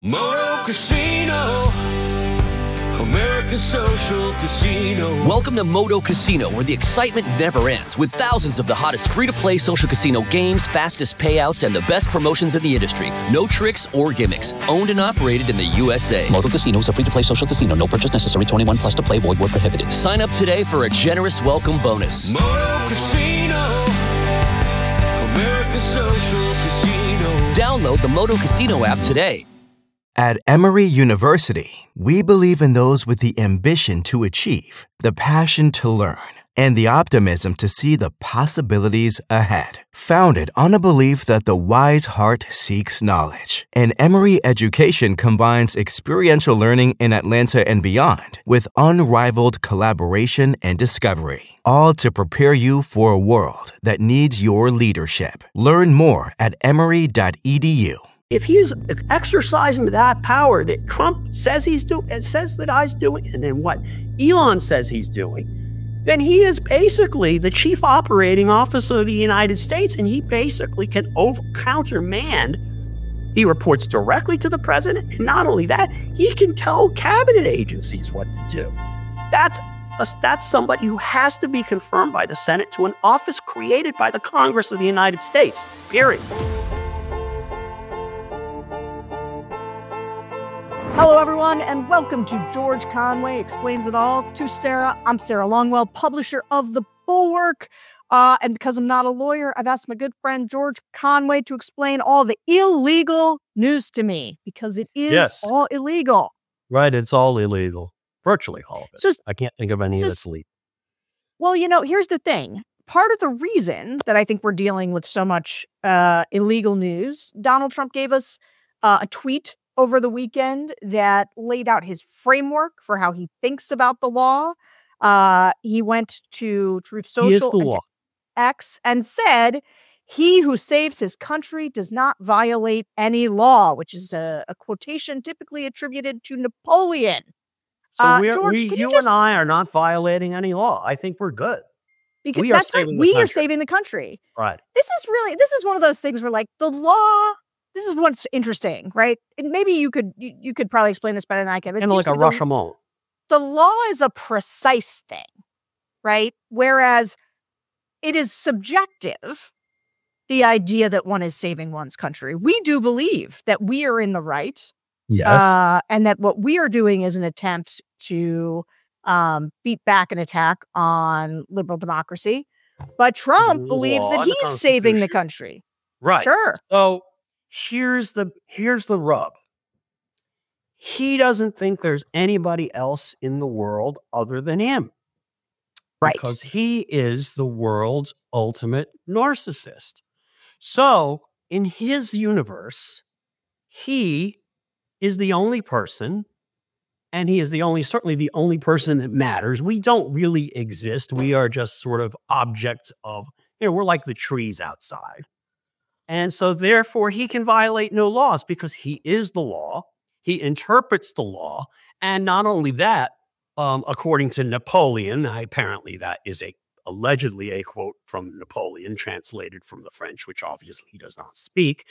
Moto Casino, American Social Casino. Welcome to Moto Casino, where the excitement never ends, with thousands of the hottest free-to-play social casino games, fastest payouts, and the best promotions in the industry. No tricks or gimmicks. Owned and operated in the USA. Moto Casino is a free-to-play social casino. No purchase necessary. 21 plus to play. Void where prohibited. Sign up today for a generous welcome bonus. Moto Casino, American Social Casino. Download the Moto Casino app today. At Emory University, we believe in those with the ambition to achieve, the passion to learn, and the optimism to see the possibilities ahead. Founded on a belief that the wise heart seeks knowledge, and Emory education combines experiential learning in Atlanta and beyond with unrivaled collaboration and discovery, all to prepare you for a world that needs your leadership. Learn more at emory.edu. If he's exercising that power that Trump says he's doing, says that I's doing, and then what Elon says he's doing, then he is basically the chief operating officer of the United States, and he basically can countermand. He reports directly to the president, and not only that, he can tell cabinet agencies what to do. That's somebody who has to be confirmed by the Senate to an office created by the Congress of the United States, period. Hello, everyone, and welcome to George Conway Explains It All. To Sarah, I'm Sarah Longwell, publisher of The Bulwark. And because I'm not a lawyer, I've asked my good friend George Conway to explain all the illegal news to me, because it is all illegal. Right, it's all illegal. Virtually all of it. So, I can't think of any that's legal. Well, here's the thing. Part of the reason that I think we're dealing with so much illegal news, Donald Trump gave us a tweet over the weekend that laid out his framework for how he thinks about the law. He went to Truth Social and to X and said, "He who saves his country does not violate any law," which is a quotation typically attributed to Napoleon. So George, you and I are not violating any law. I think we're good. Because we are saving the country. Right. This is one of those things where, like, the law. This is what's interesting, right? And maybe you could probably explain this better than I can. And like a Rashomon. The law is a precise thing, right? Whereas it is subjective, the idea that one is saving one's country. We do believe that we are in the right. Yes. And that what we are doing is an attempt to beat back an attack on liberal democracy. But Trump believes that he's saving the country. Right. Sure. So here's the rub. He doesn't think there's anybody else in the world other than him. Right. Because he is the world's ultimate narcissist. So in his universe, he is the only person, and he is certainly the only person that matters. We don't really exist. We are just sort of objects of, we're like the trees outside. And so therefore he can violate no laws because he is the law. He interprets the law. And not only that, according to Napoleon, apparently that is allegedly a quote from Napoleon, translated from the French, which obviously he does not speak.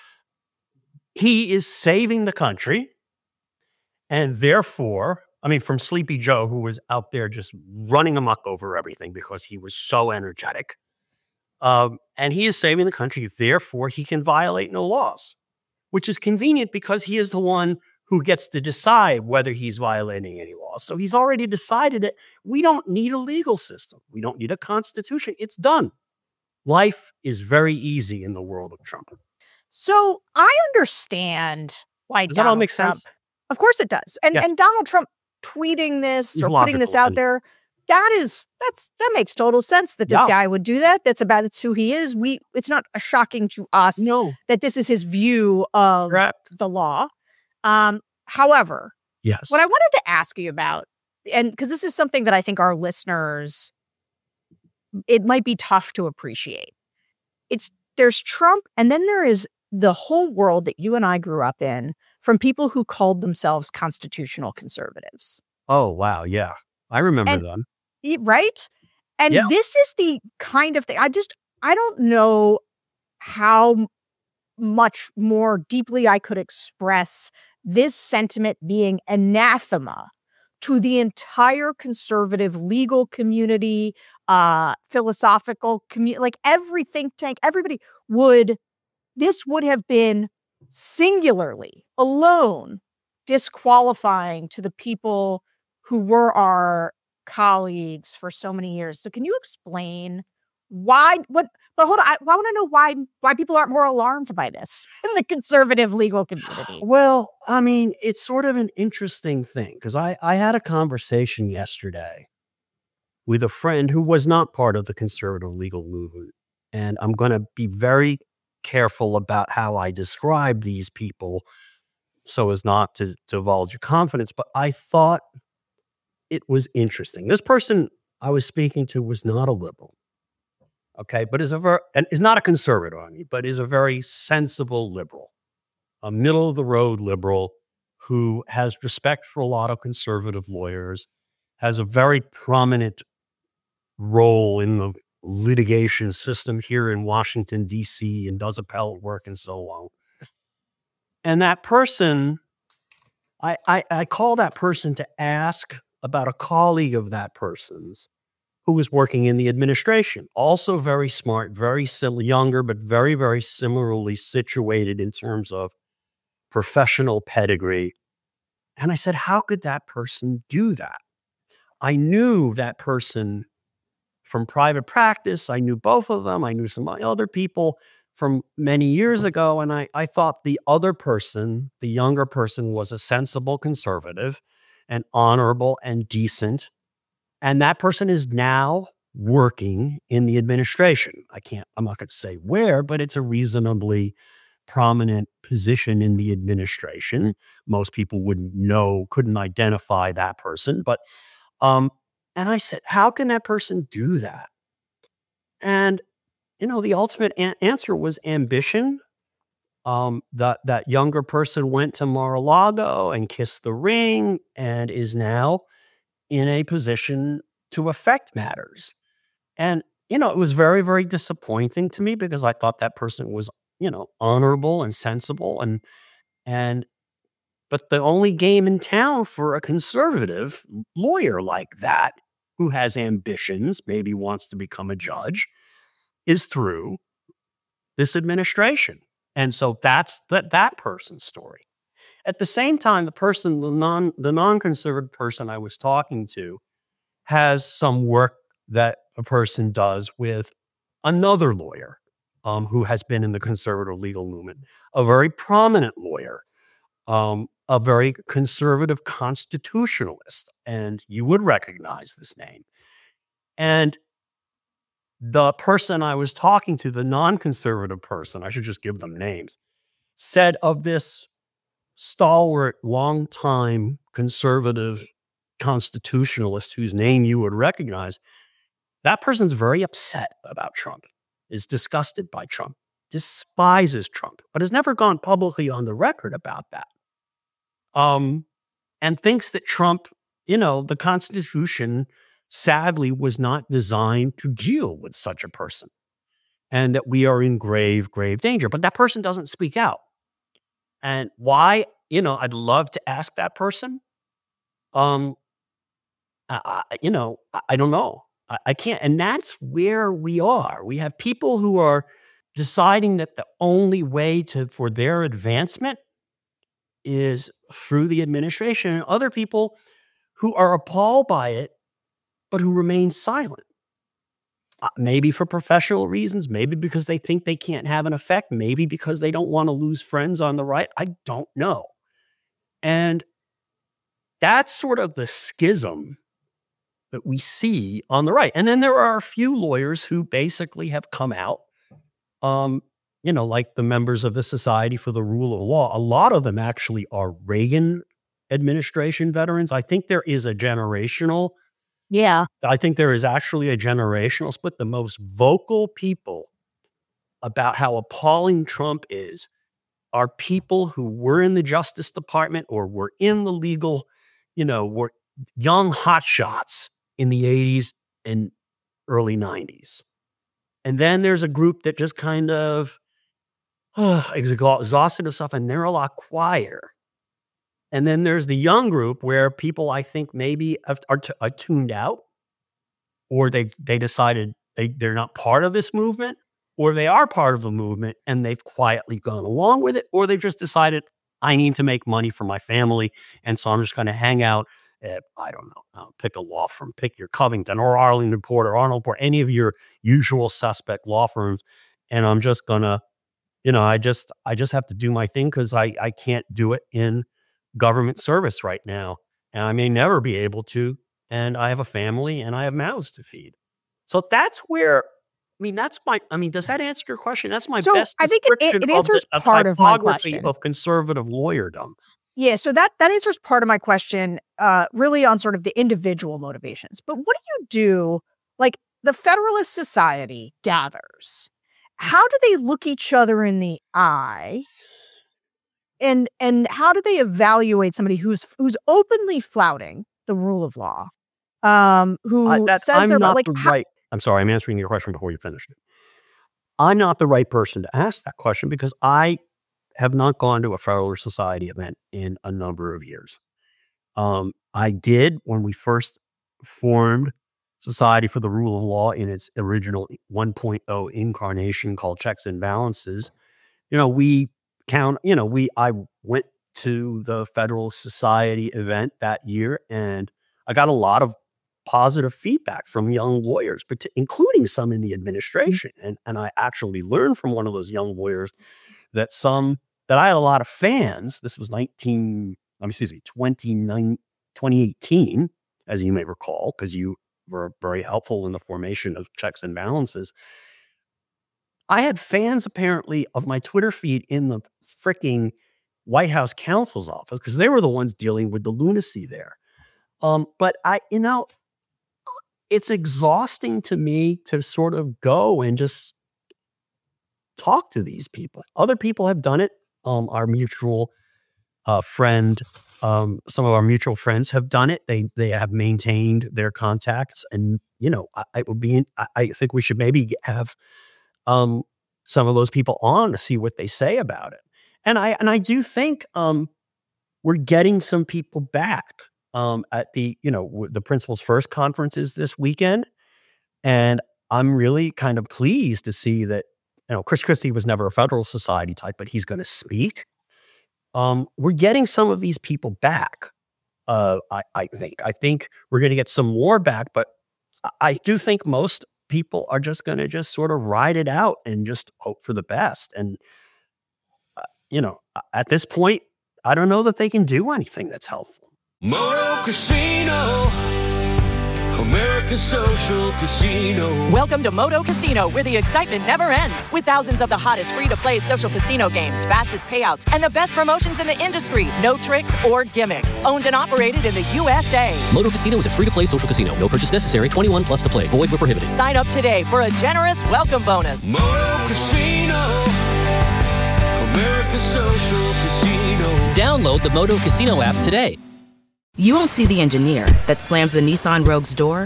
He is saving the country. And therefore, from Sleepy Joe, who was out there just running amok over everything because he was so energetic. And he is saving the country. Therefore, he can violate no laws, which is convenient because he is the one who gets to decide whether he's violating any laws. So he's already decided it. We don't need a legal system. We don't need a constitution. It's done. Life is very easy in the world of Trump. So I understand why Does that all make sense? Of course it does. And Donald Trump tweeting this or putting this out there, that makes total sense that this guy would do that. That's who he is. It's not shocking to us that this is his view of the law. However, what I wanted to ask you about, and because this is something that I think our listeners, it might be tough to appreciate. There's Trump, and then there is the whole world that you and I grew up in from people who called themselves constitutional conservatives. Oh, wow. Yeah. I remember them. Right? And this is the kind of thing, I don't know how much more deeply I could express this sentiment being anathema to the entire conservative legal community, philosophical community, like every think tank, everybody this would have been singularly alone disqualifying to the people who were our colleagues for so many years. So can you explain but hold on, I want to know why people aren't more alarmed by this in the conservative legal community. Well, I mean, it's sort of an interesting thing because I had a conversation yesterday with a friend who was not part of the conservative legal movement. And I'm going to be very careful about how I describe these people so as not to divulge your confidence. But I thought it was interesting. This person I was speaking to was not a liberal. Okay, but is not a conservative on me, but is a very sensible liberal, a middle of the road liberal who has respect for a lot of conservative lawyers, has a very prominent role in the litigation system here in Washington, D.C., and does appellate work and so on. And that person, I call that person to ask about a colleague of that person's who was working in the administration, also very smart, very younger, but very, very similarly situated in terms of professional pedigree. And I said, how could that person do that? I knew that person from private practice. I knew both of them. I knew some other people from many years ago. And I thought the other person, the younger person, was a sensible conservative and honorable and decent. And that person is now working in the administration. I'm not going to say where, but it's a reasonably prominent position in the administration. Most people couldn't identify that person. But, and I said, how can that person do that? And, the ultimate answer was ambition. That younger person went to Mar-a-Lago and kissed the ring and is now in a position to affect matters. And, it was very, very disappointing to me because I thought that person was, honorable and sensible but the only game in town for a conservative lawyer like that who has ambitions, maybe wants to become a judge, is through this administration. And so that's that person's story. At the same time, the non-conservative person I was talking to has some work that a person does with another lawyer who has been in the conservative legal movement, a very prominent lawyer, a very conservative constitutionalist, and you would recognize this name. And the person I was talking to, the non-conservative person, I should just give them names, said of this stalwart, longtime conservative constitutionalist whose name you would recognize, that person's very upset about Trump, is disgusted by Trump, despises Trump, but has never gone publicly on the record about that. And thinks that Trump, the Constitution, sadly, was not designed to deal with such a person and that we are in grave, grave danger. But that person doesn't speak out. And why? I'd love to ask that person. I don't know. I can't. And that's where we are. We have people who are deciding that the only way for their advancement is through the administration, and other people who are appalled by it, but who remain silent. Maybe for professional reasons, maybe because they think they can't have an effect, maybe because they don't want to lose friends on the right. I don't know. And that's sort of the schism that we see on the right. And then there are a few lawyers who basically have come out, like the members of the Society for the Rule of Law. A lot of them actually are Reagan administration veterans. I think there is a generational. Yeah. I think there is actually a generational split. The most vocal people about how appalling Trump is are people who were in the Justice Department or were in the legal, were young hotshots in the 80s and early 90s. And then there's a group that just kind of exhausted itself, and they're a lot quieter. And then there's the young group where people, I think, maybe are tuned out, or they decided they're not part of this movement, or they are part of the movement and they've quietly gone along with it, or they've just decided, I need to make money for my family, and so I'm just going to hang out at, I don't know, pick a law firm, pick your Covington or Arlington Port or Arnold Port, any of your usual suspect law firms, and I'm just going to, I just have to do my thing because I can't do it in government service right now, and I may never be able to, and I have a family and I have mouths to feed. So that's where, does that answer your question? That's my best description of the typography of conservative lawyerdom. Yeah, so that answers part of my question, really on sort of the individual motivations. But what do you do, like the Federalist Society gathers? How do they look each other in the eye? And how do they evaluate somebody who's openly flouting the rule of law? Who says they're like, I'm sorry, I'm answering your question before you finished it. I'm not the right person to ask that question because I have not gone to a Federalist Society event in a number of years. I did when we first formed Society for the Rule of Law in its original 1.0 incarnation called Checks and Balances. I went to the Federalist Society event that year, and I got a lot of positive feedback from young lawyers, but including some in the administration. And I actually learned from one of those young lawyers that I had a lot of fans. This was 2018, as you may recall, because you were very helpful in the formation of Checks and Balances. I had fans apparently of my Twitter feed in the freaking White House counsel's office because they were the ones dealing with the lunacy there. But it's exhausting to me to sort of go and just talk to these people. Other people have done it. Our mutual friend, some of our mutual friends have done it. They have maintained their contacts, and I think we should maybe have some of those people on to see what they say about it. And I do think we're getting some people back. At the Principles First conference is this weekend. And I'm really kind of pleased to see that, Chris Christie was never a Federalist Society type, but he's going to speak. We're getting some of these people back. I think we're going to get some more back, but I do think most people are just going to just sort of ride it out and just hope for the best. And, at this point, I don't know that they can do anything that's helpful. Moto Casino, America's social casino. Welcome to Moto Casino, where the excitement never ends. With thousands of the hottest free-to-play social casino games, fastest payouts, and the best promotions in the industry. No tricks or gimmicks. Owned and operated in the USA. Moto Casino is a free-to-play social casino. No purchase necessary. 21 plus to play. Void where prohibited. Sign up today for a generous welcome bonus. Moto Casino, America's social casino. Download the Moto Casino app today. You won't see the engineer that slams the Nissan Rogue's door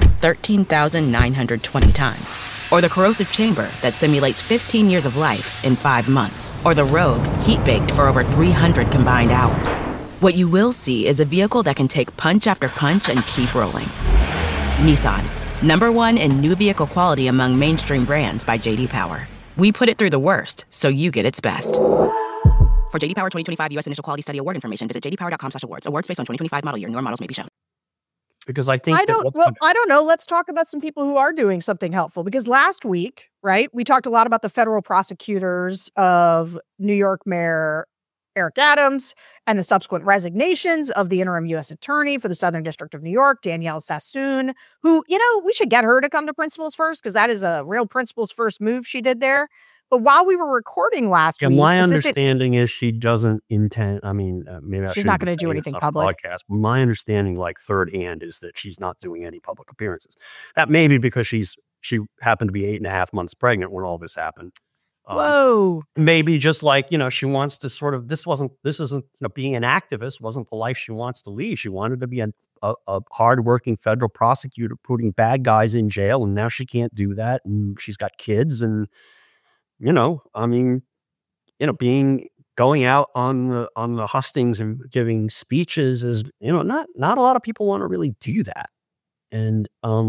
13,920 times. Or the corrosive chamber that simulates 15 years of life in 5 months. Or the Rogue heat-baked for over 300 combined hours. What you will see is a vehicle that can take punch after punch and keep rolling. Nissan, #1 in new vehicle quality among mainstream brands by J.D. Power. We put it through the worst, so you get its best. For J.D. Power 2025 U.S. Initial Quality Study Award information, visit jdpower.com/awards. Awards based on 2025 model year. Newer models may be shown. Because I think I don't know. Let's talk about some people who are doing something helpful. Because last week, right, we talked a lot about the federal prosecutors of New York Mayor Eric Adams and the subsequent resignations of the interim U.S. Attorney for the Southern District of New York, Danielle Sassoon, who, we should get her to come to Principles First because that is a real Principles First move she did there. But while we were recording last week, my understanding is she doesn't intend. Maybe she's not going to do anything public. Podcast. My understanding, like third hand, is that she's not doing any public appearances. That may be because she happened to be 8.5 months pregnant when all this happened. Whoa. Maybe just like she wants to sort of. This isn't being an activist wasn't the life she wants to lead. She wanted to be a hardworking federal prosecutor putting bad guys in jail, and now she can't do that, and she's got kids and. Being going out on the hustings and giving speeches is, not a lot of people want to really do that. And,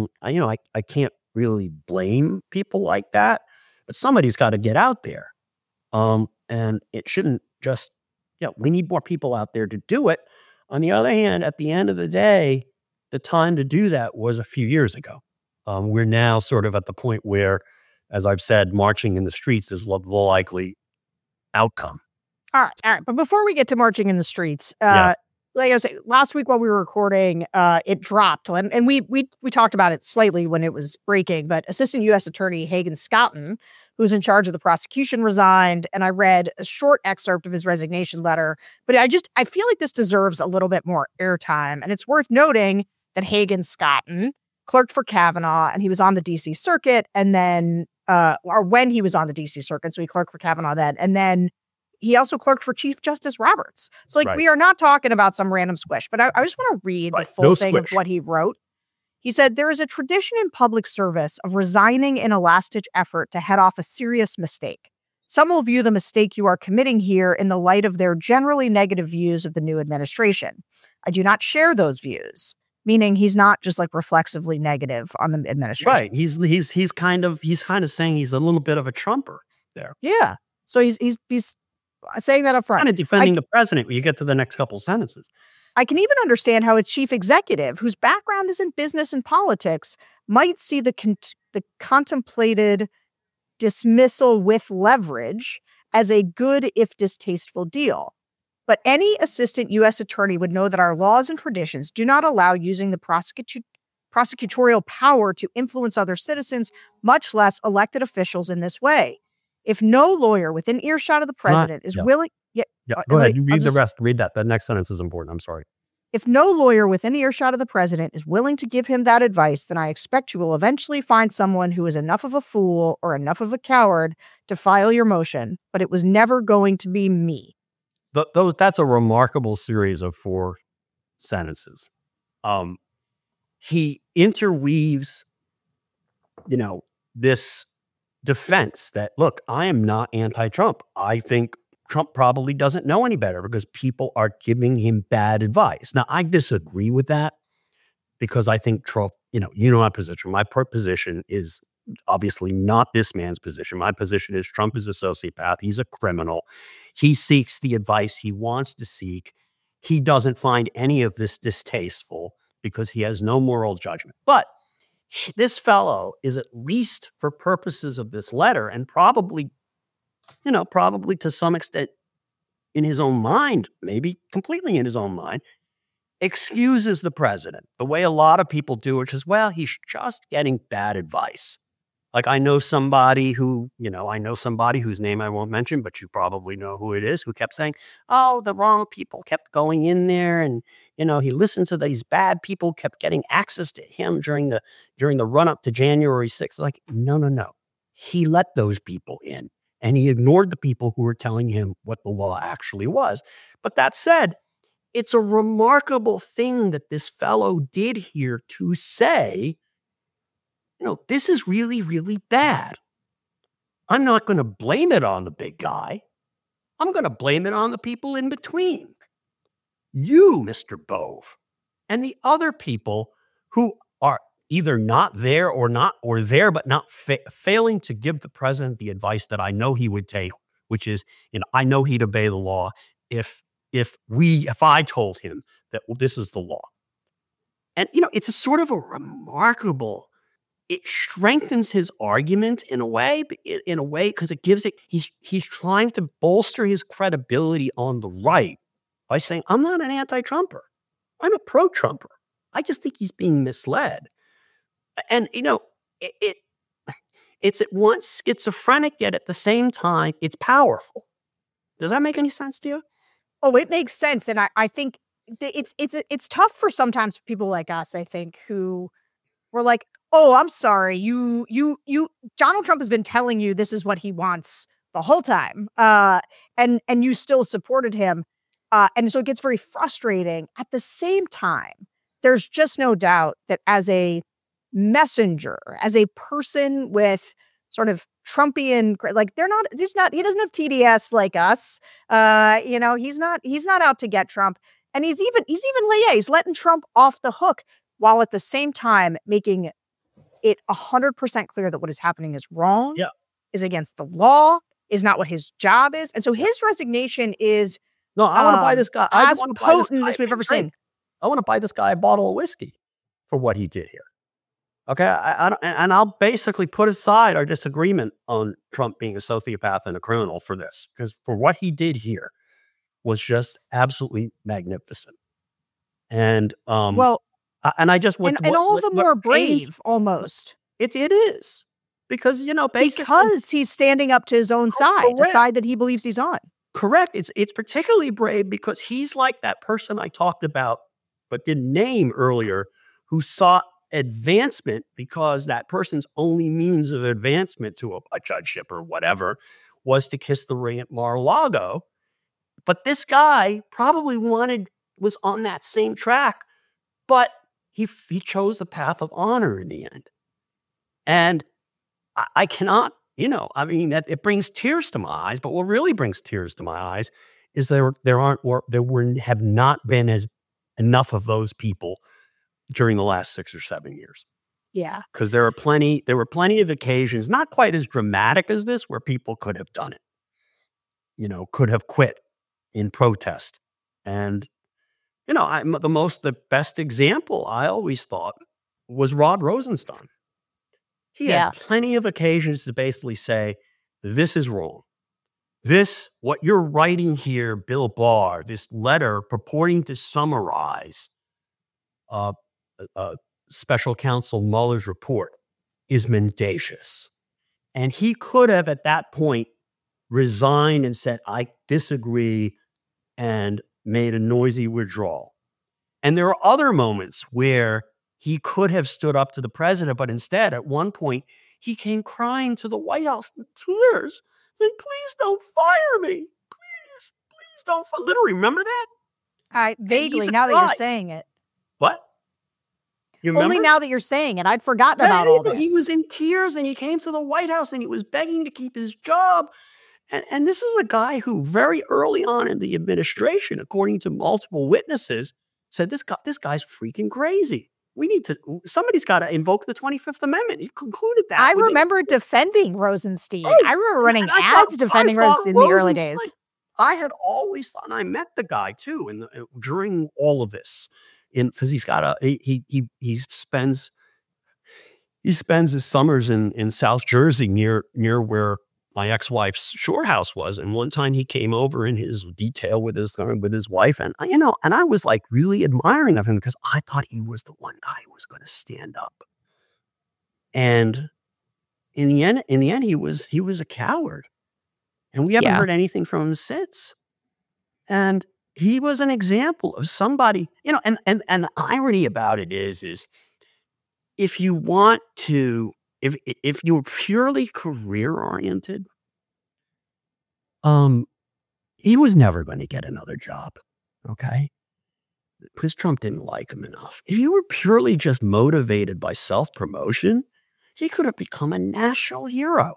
I can't really blame people like that, but somebody's got to get out there. And it shouldn't just, we need more people out there to do it. On the other hand, at the end of the day, the time to do that was a few years ago. We're now sort of at the point where, as I've said, marching in the streets is the likely outcome. All right. But before we get to marching in the streets, like I was saying, last week while we were recording, it dropped. And we talked about it slightly when it was breaking, but Assistant U.S. Attorney Hagen Scotton, who's in charge of the prosecution, resigned. And I read a short excerpt of his resignation letter. But I feel like this deserves a little bit more airtime. And it's worth noting that Hagen Scotton clerked for Kavanaugh, and he was on the D.C. Circuit. And then, or when he was on the D.C. Circuit, so he clerked for Kavanaugh then. And then he also clerked for Chief Justice Roberts. So, we are not talking about some random squish, but I just want to read the full thing of what he wrote. He said, "There is a tradition in public service of resigning in a last-ditch effort to head off a serious mistake. Some will view the mistake you are committing here in the light of their generally negative views of the new administration. I do not share those views," meaning he's not just reflexively negative on the administration. Right. He's kind of saying he's a little bit of a Trumper there. Yeah. So he's saying that up front. Kind of defending the president when you get to the next couple sentences. I can even understand how a chief executive whose background is in business and politics might see the contemplated dismissal with leverage as a good if distasteful deal. But any assistant U.S. attorney would know that our laws and traditions do not allow using the prosecutorial power to influence other citizens, much less elected officials, in this way. If no lawyer within earshot of the president is willing... Go ahead. You read the rest. Read that. The next sentence is important. I'm sorry. If no lawyer within earshot of the president is willing to give him that advice, then I expect you will eventually find someone who is enough of a fool or enough of a coward to file your motion, but it was never going to be me. That's a remarkable series of 4 sentences. He interweaves, this defense that, look, I am not anti-Trump. I think Trump probably doesn't know any better because people are giving him bad advice. Now, I disagree with that because I think Trump, my position. My position is obviously not this man's position. My position is Trump is a sociopath. He's a criminal. He seeks the advice he wants to seek. He doesn't find any of this distasteful because he has no moral judgment. But this fellow is, at least for purposes of this letter, and probably to some extent in his own mind, maybe completely in his own mind, excuses the president the way a lot of people do, which is, well, he's just getting bad advice. Like I know somebody whose name I won't mention, but you probably know who it is, who kept saying, oh, the wrong people kept going in there. And, he listened to these bad people, kept getting access to him during the run up to January 6th. Like, no. He let those people in. And he ignored the people who were telling him what the law actually was. But that said, it's a remarkable thing that this fellow did here to say, this is really, really bad. I'm not going to blame it on the big guy. I'm going to blame it on the people in between. You, Mr. Bove, and the other people who are either not there or there, but not failing to give the president the advice that I know he would take, which is, I know he'd obey the law if I told him that, well, this is the law. And, it's a sort of a remarkable, it strengthens his argument in a way, because it gives it, he's trying to bolster his credibility on the right by saying, I'm not an anti-Trumper. I'm a pro-Trumper. I just think he's being misled. And, it's at once schizophrenic, yet at the same time, it's powerful. Does that make any sense to you? Oh, it makes sense. And I think it's tough for sometimes people like us, I think, who were like, oh, I'm sorry. Donald Trump has been telling you this is what he wants the whole time. And you still supported him. And so it gets very frustrating. At the same time, there's just no doubt that as a messenger, as a person with sort of Trumpian, like he doesn't have TDS like us. He's not out to get Trump. And he's letting Trump off the hook while at the same time making it 100% clear that what is happening is wrong, is against the law, is not what his job is. And so his resignation is I want to buy this guy. As potent as we've ever seen. I want to buy this guy a bottle of whiskey for what he did here. Okay, and I'll basically put aside our disagreement on Trump being a sociopath and a criminal for this, because for what he did here was just absolutely magnificent. And I just went and all the more brave almost. It is because basically because he's standing up to his own side, the side that he believes he's on. Correct. It's particularly brave because he's like that person I talked about but didn't name earlier, who sought advancement because that person's only means of advancement to a judgeship or whatever was to kiss the ring at Mar-a-Lago. But this guy probably was on that same track, but he chose the path of honor in the end. And I cannot, it brings tears to my eyes, but what really brings tears to my eyes is there have not been enough of those people during the last 6 or 7 years. Yeah. Because there were plenty of occasions, not quite as dramatic as this, where people could have done it, could have quit in protest. And, the best example I always thought was Rod Rosenstein. He had plenty of occasions to basically say, this is wrong. What you're writing here, Bill Barr, this letter purporting to summarize Special Counsel Mueller's report is mendacious. And he could have at that point resigned and said, I disagree, and made a noisy withdrawal. And there are other moments where he could have stood up to the president, but instead, at one point, he came crying to the White House in tears, saying, please don't fire me. Please don't fire. Literally, remember that? Vaguely, now that you're saying it. What? You remember? Only now that you're saying it. I'd forgotten about all this. He was in tears and he came to the White House and he was begging to keep his job. And this is a guy who very early on in the administration, according to multiple witnesses, said this guy's freaking crazy. Somebody's got to invoke the 25th Amendment. He concluded that. I remember defending Rosenstein. I remember running ads defending Rosenstein in the early days. I had always thought, and I met the guy too during all of this, because he's got he spends his summers in South Jersey near where my ex-wife's shore house was. And one time he came over in his detail with his wife, and I was like really admiring of him because I thought he was the one guy who was going to stand up. And in the end, he was a coward. And we haven't heard anything from him since. And he was an example of somebody, and the irony about it is if you want to, if you're purely career oriented, he was never going to get another job. Okay. Because Trump didn't like him enough. If you were purely just motivated by self-promotion, he could have become a national hero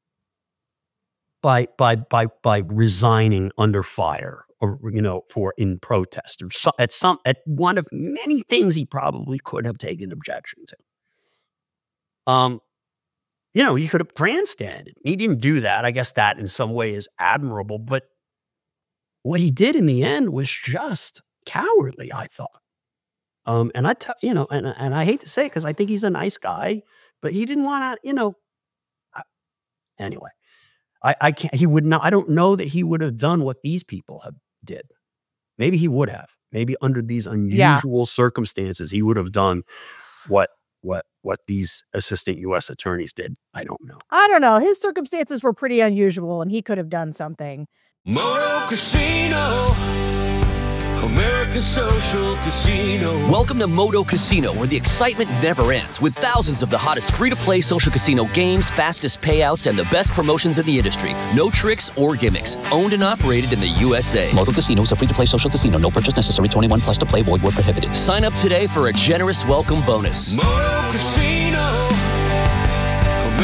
by resigning under fire, or in protest, or at one of many things he probably could have taken objection to. He could have grandstanded. He didn't do that. I guess that in some way is admirable, but what he did in the end was just cowardly, I thought. And I hate to say it because I think he's a nice guy, but he didn't want to, anyway. I can't. He would not. I don't know that he would have done what these people did. Maybe he would have. Maybe under these unusual circumstances, he would have done what these assistant U.S. attorneys did. I don't know. His circumstances were pretty unusual, and he could have done something. Moto Casino, America's social casino. Welcome to Moto Casino, where the excitement never ends, with thousands of the hottest free-to-play social casino games, fastest payouts, and the best promotions in the industry. No tricks or gimmicks. Owned and operated in the USA. Moto Casino is a free-to-play social casino. No purchase necessary. 21 plus to play. Void where prohibited. Sign up today for a generous welcome bonus. Moto Casino, America's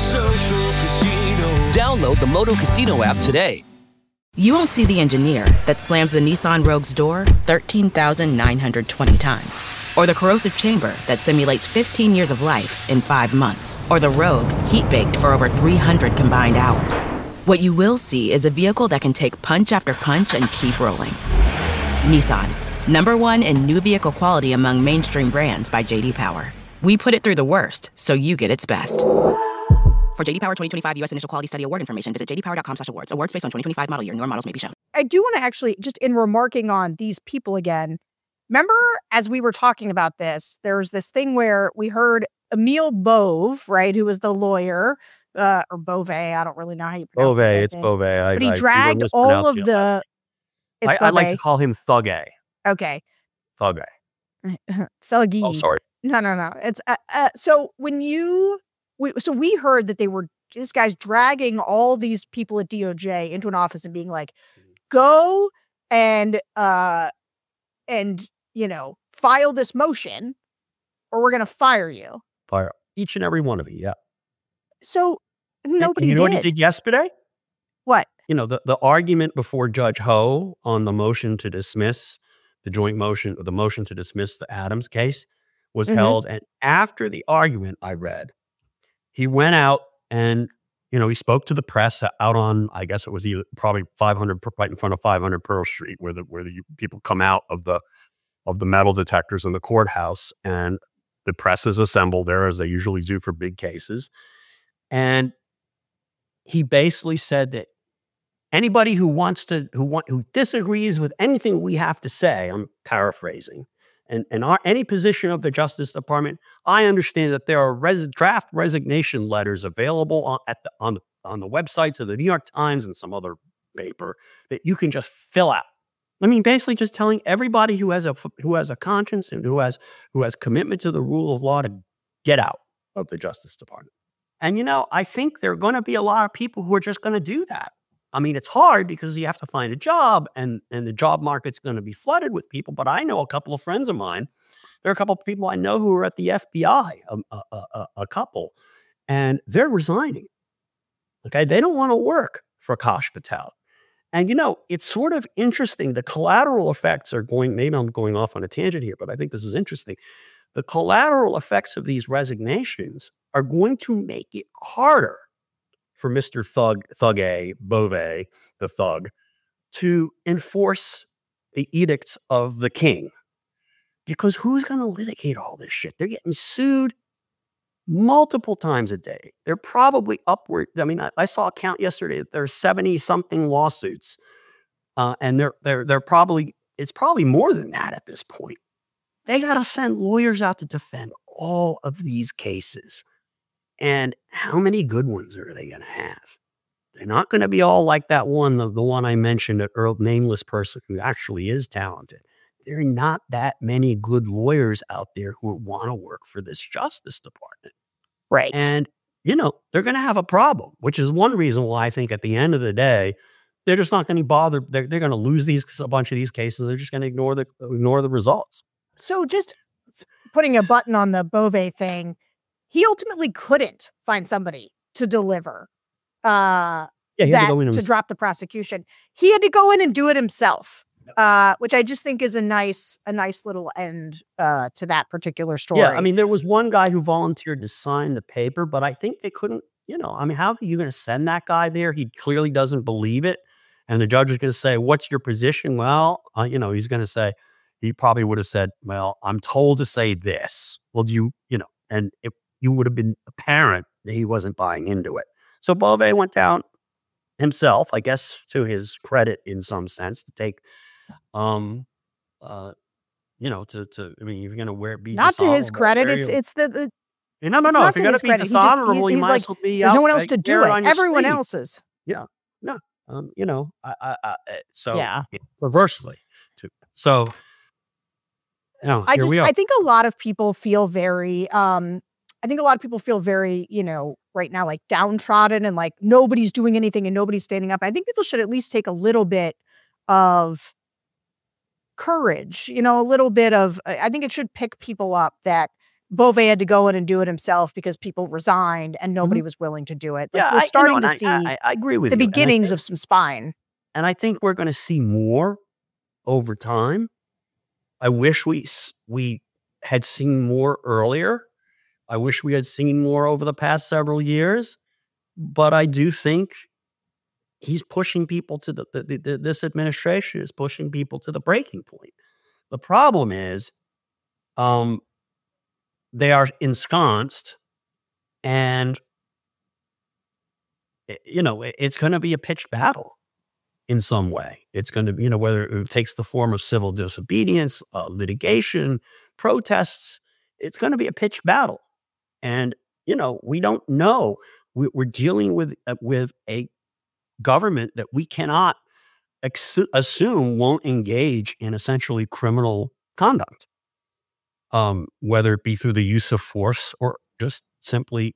Social Casino. Download the Moto Casino app today. You won't see the engineer that slams the Nissan Rogue's door 13,920 times. Or the corrosive chamber that simulates 15 years of life in 5 months. Or the Rogue heat-baked for over 300 combined hours. What you will see is a vehicle that can take punch after punch and keep rolling. Nissan, #1 in new vehicle quality among mainstream brands by J.D. Power. We put it through the worst, so you get its best. For J.D. Power 2025 U.S. Initial Quality Study Award information, visit jdpower.com/awards. Awards based on 2025 model year. Newer models may be shown. I do want to actually, just in remarking on these people again, remember as we were talking about this, there's this thing where we heard Emil Bove, right, who was the lawyer, or Bove, I don't really know how you pronounce it. It's Bove. But he dragged all of the... I like to call him Thugay. Okay. Thugay. Thuggy. Oh, sorry. No. It's so when we heard that this guy's dragging all these people at DOJ into an office and being like, go and file this motion or we're going to fire you. Fire each and every one of you. Yeah. So nobody you know did. what he did yesterday? What? The argument before Judge Ho on the motion to dismiss the motion to dismiss the Adams case was held. And after the argument I read, he went out and, he spoke to the press out on, I guess it was probably 500, right in front of 500 Pearl Street, where the people come out of the metal detectors in the courthouse, and the press is assembled there as they usually do for big cases. And he basically said that anybody who disagrees with anything we have to say, I'm paraphrasing, and any position of the Justice Department, I understand that there are draft resignation letters available on the websites of the New York Times and some other paper that you can just fill out. I mean, basically just telling everybody who has a conscience and who has commitment to the rule of law to get out of the Justice Department. And I think there are going to be a lot of people who are just going to do that. I mean, it's hard because you have to find a job and the job market's going to be flooded with people. But I know a couple of friends of mine. There are a couple of people I know who are at the FBI, a couple, and they're resigning. Okay. They don't want to work for Kash Patel. And, it's sort of interesting. The collateral effects are maybe I'm going off on a tangent here, but I think this is interesting. The collateral effects of these resignations are going to make it harder for Mr. Thugay, Bove, the thug, to enforce the edicts of the king. Because who's going to litigate all this shit? They're getting sued multiple times a day. They're probably upward. I mean, I saw a count yesterday that there's 70-something lawsuits. And they're probably, it's probably more than that at this point. They got to send lawyers out to defend all of these cases. And how many good ones are they going to have? They're not going to be all like that one, the one I mentioned, an nameless person who actually is talented. There are not that many good lawyers out there who want to work for this Justice Department. Right. And, they're going to have a problem, which is one reason why I think at the end of the day, they're just not going to bother. They're going to lose a bunch of these cases. They're just going to ignore the results. So just putting a button on the Bove thing, he ultimately couldn't find somebody to deliver to drop the prosecution. He had to go in and do it himself, which I just think is a nice little end to that particular story. Yeah, I mean, there was one guy who volunteered to sign the paper, but I think they couldn't, how are you going to send that guy there? He clearly doesn't believe it. And the judge is going to say, what's your position? Well, he's going to say, he probably would have said, well, I'm told to say this. Well, and if you would have been apparent that he wasn't buying into it. So Bove went down himself, I guess, to his credit in some sense, to take, you're going to be not to his credit. It's the no. If you're going to be dishonorable, you might as well be out. There's no one else to do it. Everyone else is. Yeah. No. Reversely too. So, I think a lot of people feel very, right now, like downtrodden and like nobody's doing anything and nobody's standing up. I think people should at least take a little bit of courage, a little bit of, I think it should pick people up that Bove had to go in and do it himself because people resigned and nobody was willing to do it. Like, we're starting to see I agree with the you. beginnings of some spine. And I think we're going to see more over time. I wish we had seen more earlier. I wish we had seen more over the past several years. But I do think he's pushing people to this administration is pushing people to the breaking point. The problem is, they are ensconced, and it's going to be a pitched battle in some way. It's going to be, whether it takes the form of civil disobedience, litigation, protests, it's going to be a pitched battle. And, we don't know. We're dealing with a government that we cannot assume won't engage in essentially criminal conduct, whether it be through the use of force or just simply,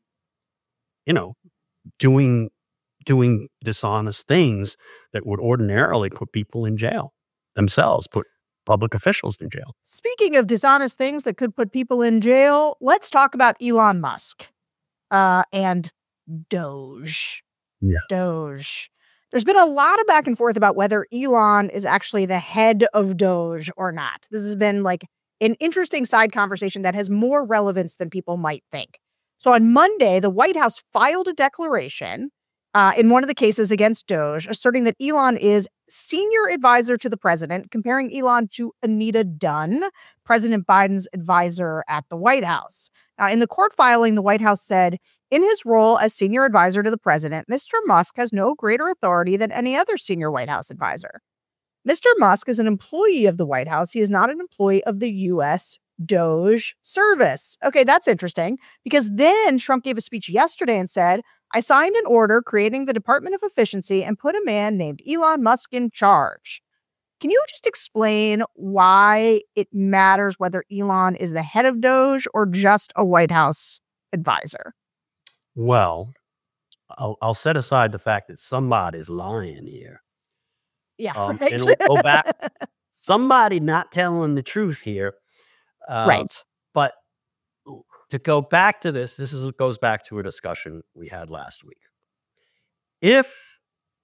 doing dishonest things that would ordinarily put people in jail themselves, put public officials in jail. Speaking of dishonest things that could put people in jail, let's talk about Elon Musk and Doge. Yeah. Doge. There's been a lot of back and forth about whether Elon is actually the head of Doge or not. This has been like an interesting side conversation that has more relevance than people might think. So on Monday, the White House filed a declaration in one of the cases against Doge, asserting that Elon is senior advisor to the president, comparing Elon to Anita Dunn, President Biden's advisor at the White House. Now, in the court filing, the White House said, in his role as senior advisor to the president, Mr. Musk has no greater authority than any other senior White House advisor. Mr. Musk is an employee of the White House. He is not an employee of the U.S. Doge service. Okay, that's interesting, because then Trump gave a speech yesterday and said, I signed an order creating the Department of Efficiency and put a man named Elon Musk in charge. Can you just explain why it matters whether Elon is the head of Doge or just a White House advisor? Well, I'll set aside the fact that somebody's lying here. Yeah, right. And we'll go back. Somebody not telling the truth here. Right. But to go back to this goes back to a discussion we had last week. If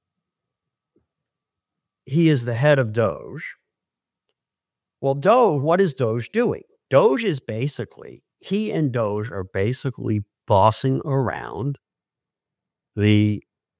he is the head of Doge, well, what is Doge doing? Doge is he and Doge are basically bossing around the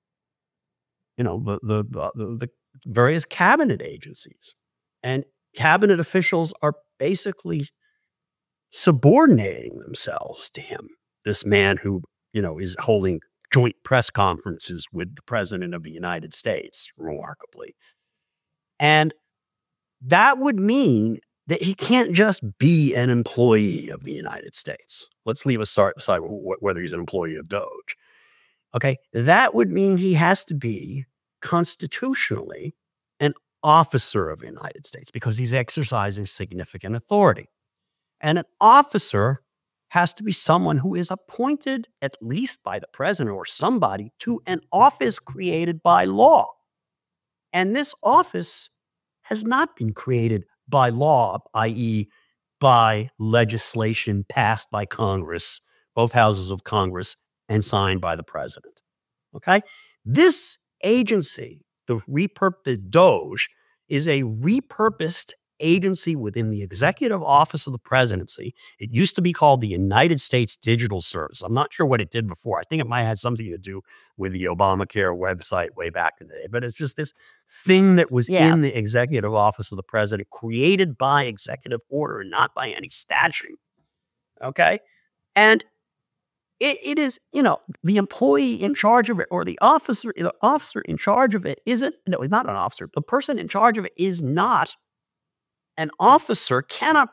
various cabinet agencies, and cabinet officials are basically subordinating themselves to him. This man who, is holding joint press conferences with the president of the United States, remarkably. And that would mean that he can't just be an employee of the United States. Let's leave aside whether he's an employee of Doge. Okay, that would mean he has to be constitutionally an officer of the United States because he's exercising significant authority. And an officer has to be someone who is appointed, at least by the president or somebody, to an office created by law. And this office has not been created by law, i.e., by legislation passed by Congress, both houses of Congress, and signed by the president. Okay? This agency, the Doge, is a repurposed agency within the executive office of the presidency. It used to be called the United States Digital Service. I'm not sure what it did before. I think it might have had something to do with the Obamacare website way back in the day. But it's just this thing that was in the executive office of the president, created by executive order and not by any statute. Okay? And it is, the employee in charge of it, or the officer in charge of it isn't, no, it's not an officer. The person in charge of it is not an officer, cannot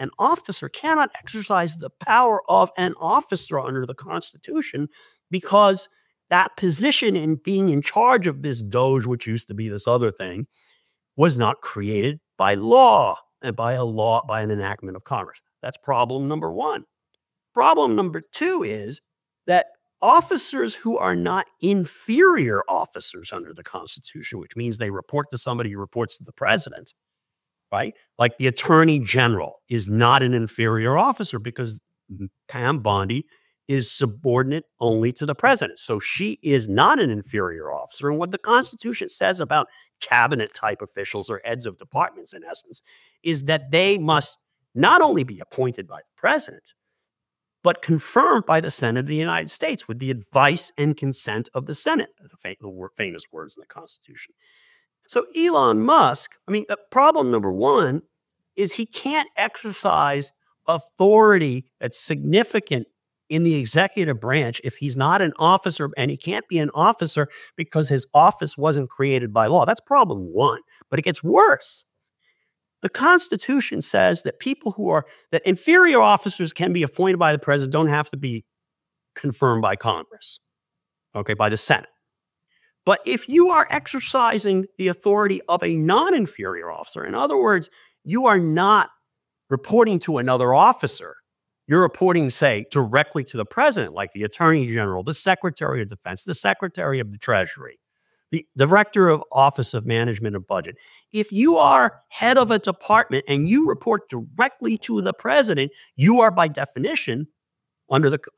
exercise the power of an officer under the Constitution, because that position in being in charge of this Doge, which used to be this other thing, was not created by law and by an enactment of Congress. That's problem number one. Problem number two is that officers who are not inferior officers under the Constitution, which means they report to somebody who reports to the president, right? Like the attorney general is not an inferior officer because Pam Bondi is subordinate only to the president. So she is not an inferior officer. And what the Constitution says about cabinet type officials or heads of departments, in essence, is that they must not only be appointed by the president, but confirmed by the Senate of the United States with the advice and consent of the Senate, the famous words in the Constitution. So Elon Musk, problem number one is he can't exercise authority that's significant in the executive branch if he's not an officer, and he can't be an officer because his office wasn't created by law. That's problem one, but it gets worse. The Constitution says that that inferior officers can be appointed by the president, don't have to be confirmed by Congress, by the Senate. But if you are exercising the authority of a non-inferior officer, in other words, you are not reporting to another officer, you're reporting, say, directly to the president, like the Attorney General, the Secretary of Defense, the Secretary of the Treasury, the Director of Office of Management and Budget. If you are head of a department and you report directly to the president, you are by definition, under the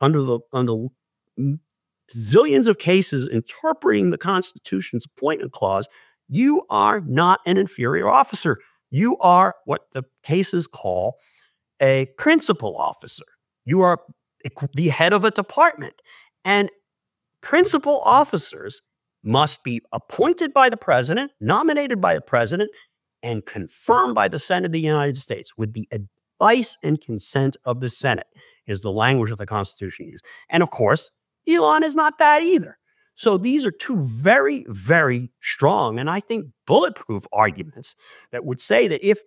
zillions of cases interpreting the Constitution's appointment clause, you are not an inferior officer. You are what the cases call a principal officer. You are the head of a department. And principal officers must be appointed by the president, nominated by the president, and confirmed by the Senate of the United States with the advice and consent of the Senate, is the language of the Constitution used. And of course, Elon is not that either. So these are two very, very strong, and I think bulletproof arguments that would say that if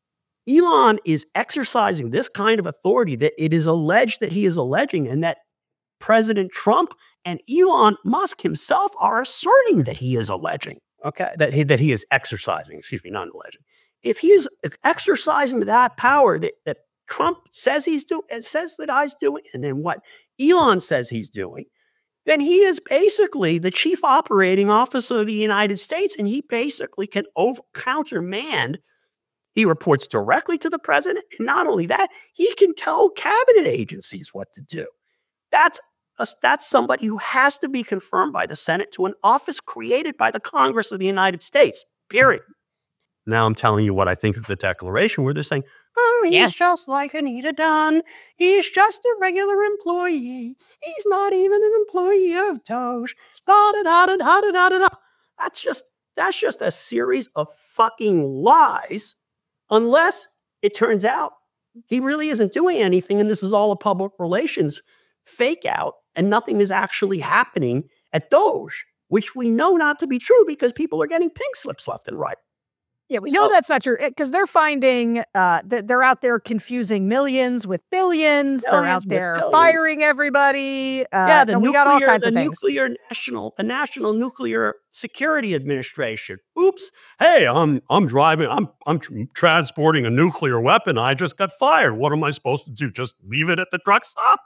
Elon is exercising this kind of authority that it is alleged that he is alleging, and that President Trump and Elon Musk himself are asserting that he is alleging, that he is exercising, not alleging. If he is exercising that power that Trump says he's doing, says that he's doing, and then what Elon says he's doing, then he is basically the chief operating officer of the United States, and he basically can countermand. He reports directly to the president, and not only that, he can tell cabinet agencies what to do. That's somebody who has to be confirmed by the Senate to an office created by the Congress of the United States, period. Now I'm telling you what I think of the Declaration, where they're saying, he's just like Anita Dunn. He's just a regular employee. He's not even an employee of Doge. Da-da-da-da-da-da-da-da. That's just a series of fucking lies, unless it turns out he really isn't doing anything, and this is all a public relations fake out, and nothing is actually happening at Doge, which we know not to be true because people are getting pink slips left and right. Yeah, we know that's not true because they're finding they're out there confusing millions with billions. They're out there firing everybody. We got all kinds of things. The National Nuclear Security Administration. Oops! Hey, I'm driving. I'm transporting a nuclear weapon. I just got fired. What am I supposed to do? Just leave it at the truck stop?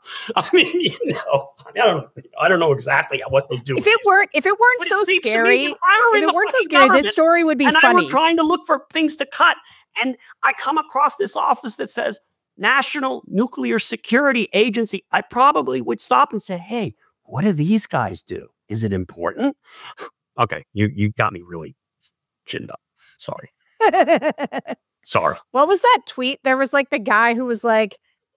I don't know exactly what they do. If it weren't so scary, this story would be funny. And I were trying to look for things to cut, and I come across this office that says National Nuclear Security Agency. I probably would stop and say, hey, what do these guys do? Is it important? Okay, you got me really ginned up. Sorry. Sorry. What was that tweet? There was like the guy who was like,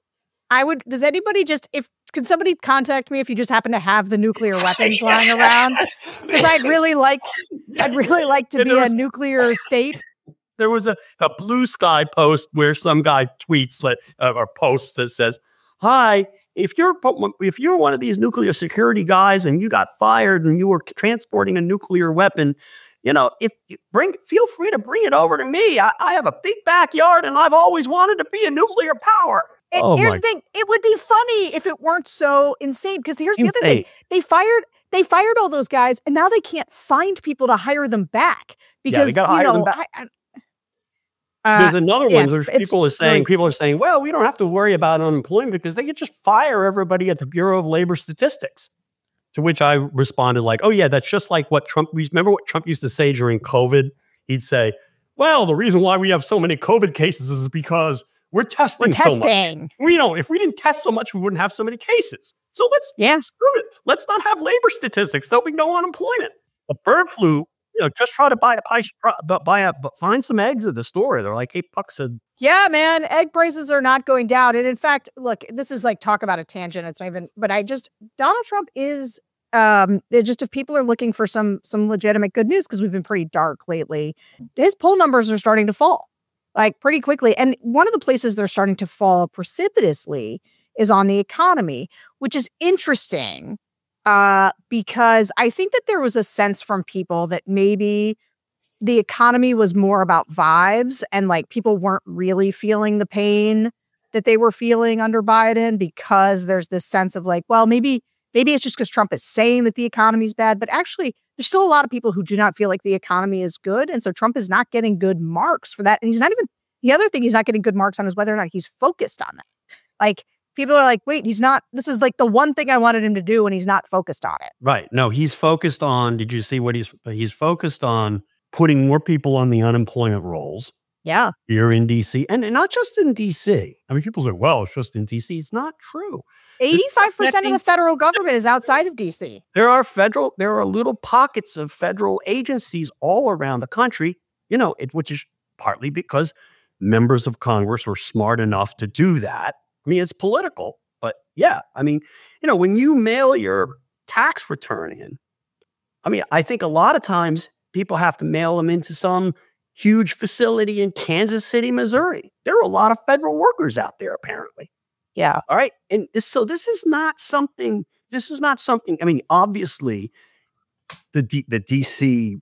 could somebody contact me if you just happen to have the nuclear weapons lying around? Because I'd really like to be a nuclear state. There was a Blue Sky post where some guy tweets or posts that says, "Hi, if you're one of these nuclear security guys and you got fired and you were transporting a nuclear weapon, feel free to bring it over to me. I have a big backyard and I've always wanted to be a nuclear power." Here's the thing. It would be funny if it weren't so insane. Because here's the other thing. They fired all those guys, and now they can't find people to hire them back. Because they got to hire them back. There's another one. People are saying, well, we don't have to worry about unemployment because they could just fire everybody at the Bureau of Labor Statistics. To which I responded like, oh yeah, that's just like what remember what Trump used to say during COVID? He'd say, well, the reason why we have so many COVID cases is because We're testing. So much. If we didn't test so much, we wouldn't have so many cases. So let's screw it. Let's not have labor statistics. There'll be no unemployment. A bird flu, just try to find some eggs at the store. They're like $8 a. Yeah, man, egg prices are not going down. And in fact, look, this is like talk about a tangent. It's not even, but Donald Trump is, just if people are looking for some legitimate good news, because we've been pretty dark lately, his poll numbers are starting to fall like pretty quickly. And one of the places they're starting to fall precipitously is on the economy, which is interesting because I think that there was a sense from people that maybe the economy was more about vibes and like people weren't really feeling the pain that they were feeling under Biden, because there's this sense of like, well, maybe it's just because Trump is saying that the economy is bad, but actually there's still a lot of people who do not feel like the economy is good. And so Trump is not getting good marks for that. And the other thing he's not getting good marks on is whether or not he's focused on that. Like, people are like, wait, he's not, this is like the one thing I wanted him to do, and he's not focused on it. Right. No, he's focused on, did you see what he's focused on? Putting more people on the unemployment rolls. Yeah. Here in D.C. And not just in D.C. I mean, people say, well, it's just in D.C. It's not true. 85% of the federal government is outside of D.C. There are little pockets of federal agencies all around the country, which is partly because members of Congress were smart enough to do that. I mean, it's political, but yeah, I mean, when you mail your tax return in, I mean, I think a lot of times people have to mail them into some huge facility in Kansas City, Missouri. There are a lot of federal workers out there, apparently. Yeah. All right. And so this is not something, I mean, obviously the DC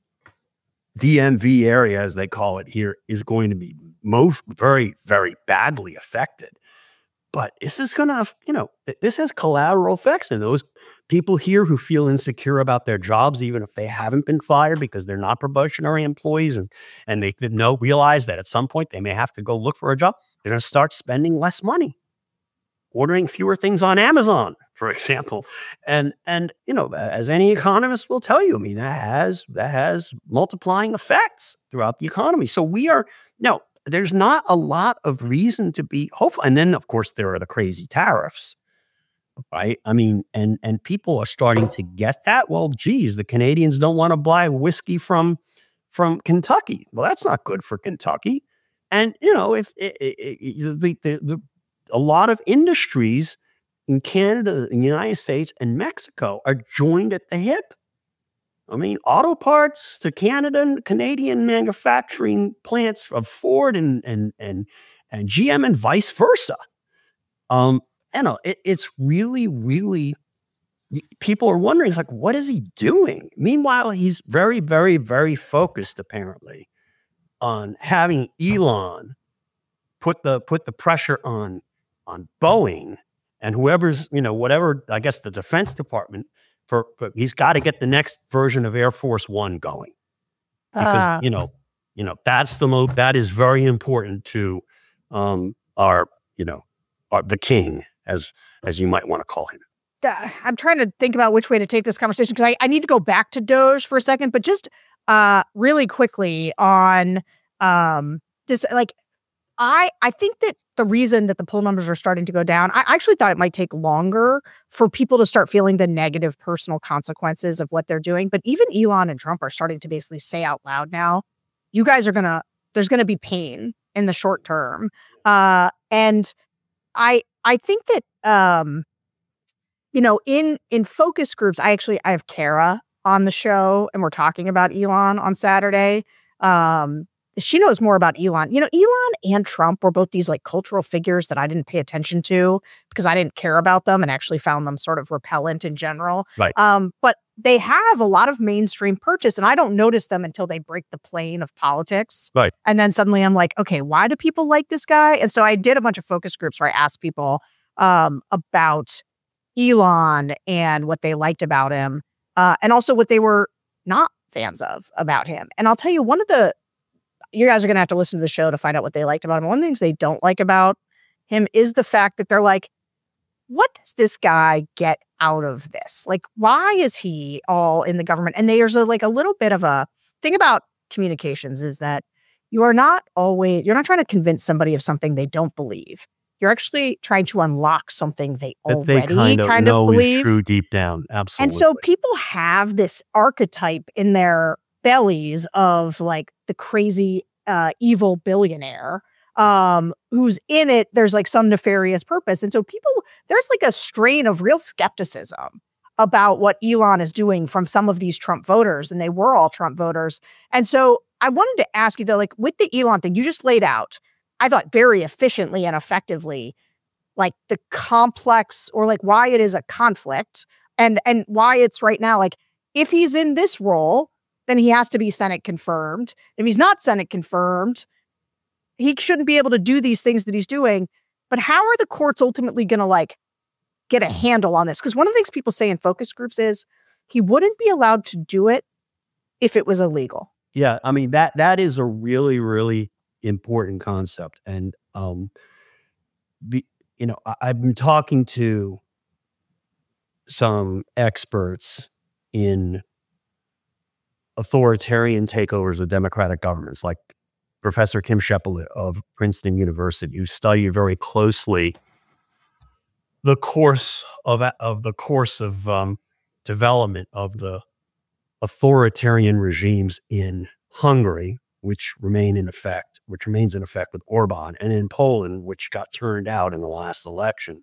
DMV area, as they call it here, is going to be very, very badly affected. But this is going to, this has collateral effects. And those people here who feel insecure about their jobs, even if they haven't been fired because they're not probationary employees, and they realize that at some point they may have to go look for a job, they're going to start spending less money, ordering fewer things on Amazon, for example. And as any economist will tell you, I mean, that has multiplying effects throughout the economy. So there's not a lot of reason to be hopeful. And then, of course, there are the crazy tariffs, right? I mean, and people are starting to get that. Well, geez, the Canadians don't want to buy whiskey from Kentucky. Well, that's not good for Kentucky. And, if a lot of industries in Canada, in the United States, and Mexico are joined at the hip. I mean, auto parts to Canadian manufacturing plants of Ford and GM and vice versa. It's really, really, people are wondering, it's like, what is he doing? Meanwhile, he's very, very, very focused, apparently, on having Elon put the pressure on Boeing and whoever's, whatever, I guess the Defense Department, he's got to get the next version of Air Force One going, because that is very important to the king, as you might want to call him. I'm trying to think about which way to take this conversation, because I need to go back to Doge for a second, but just really quickly on this, like, I think that the reason that the poll numbers are starting to go down, I actually thought it might take longer for people to start feeling the negative personal consequences of what they're doing. But even Elon and Trump are starting to basically say out loud now, you guys are there's going to be pain in the short term. And I think that, in focus groups, I have Kara on the show, and we're talking about Elon on Saturday. She knows more about Elon. Elon and Trump were both these like cultural figures that I didn't pay attention to because I didn't care about them and actually found them sort of repellent in general. Right. But they have a lot of mainstream purchase, and I don't notice them until they break the plane of politics. Right. And then suddenly I'm like, okay, why do people like this guy? And so I did a bunch of focus groups where I asked people about Elon and what they liked about him, and also what they were not fans of about him. And I'll tell you, you guys are going to have to listen to the show to find out what they liked about him. One of the things they don't like about him is the fact that they're like, what does this guy get out of this? Like, why is he all in the government? And there's a little bit of a thing about communications is that you're not trying to convince somebody of something they don't believe. You're actually trying to unlock something they already kind of believe. Is true deep down. Absolutely. And so people have this archetype in their bellies of like the crazy evil billionaire who's in it. There's like some nefarious purpose. And so there's like a strain of real skepticism about what Elon is doing from some of these Trump voters. And they were all Trump voters. And so I wanted to ask you though, like with the Elon thing, you just laid out, I thought very efficiently and effectively, like the complex or like why it is a conflict and why it's right now, like if he's in this role, then he has to be Senate confirmed. If he's not Senate confirmed, he shouldn't be able to do these things that he's doing. But how are the courts ultimately going to like get a handle on this? Because one of the things people say in focus groups is he wouldn't be allowed to do it if it was illegal. Yeah, I mean, that is a really, really important concept. And, I've been talking to some experts in authoritarian takeovers of democratic governments, like Professor Kim Shepard of Princeton University, who studied very closely the course of development of the authoritarian regimes in Hungary, which remains in effect with Orban, and in Poland, which got turned out in the last election.